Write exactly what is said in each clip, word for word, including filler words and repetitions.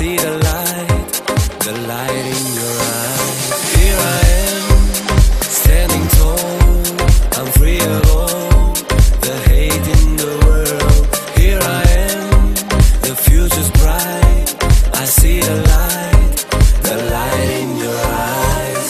see the light, the light in your eyes. Here I am, standing tall, I'm free of all the hate in the world. Here I am, the future's bright, I see the light, the light in your eyes.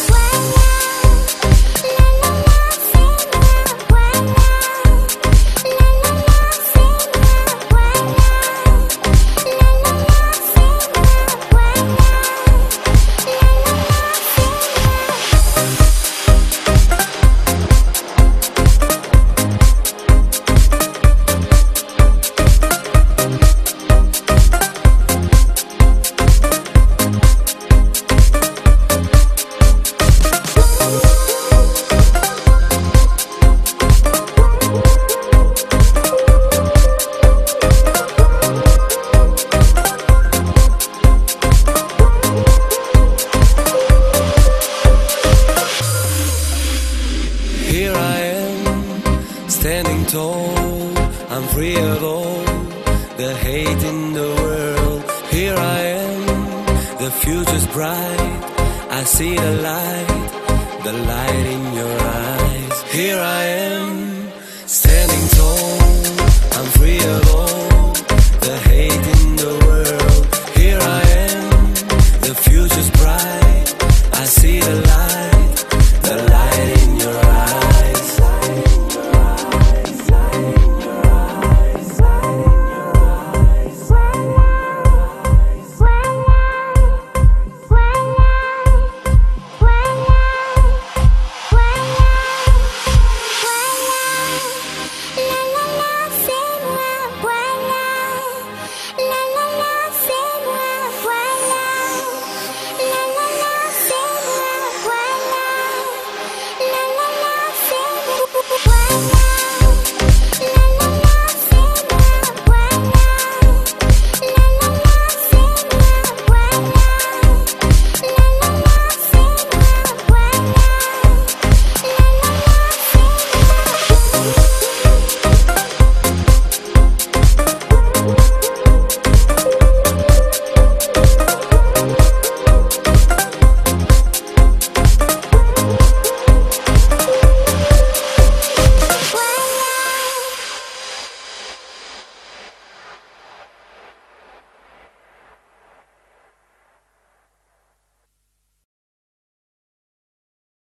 Here I am, standing tall, I'm free of all the hate in the world. Here I am, the future's bright, I see the light, the light in your eyes. Here I am,